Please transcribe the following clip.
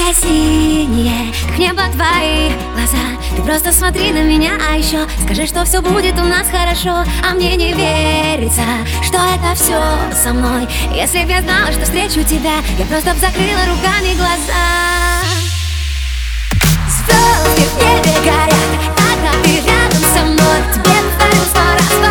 синие, как небо твои глаза. Ты просто смотри на меня, а еще скажи, что все будет у нас хорошо. А мне не верится, что это все со мной. Если б я знала, что встречу тебя, я просто б закрыла руками глаза. Звезды в небе горят, когда ты рядом со мной. Тебе повторю 100 раз.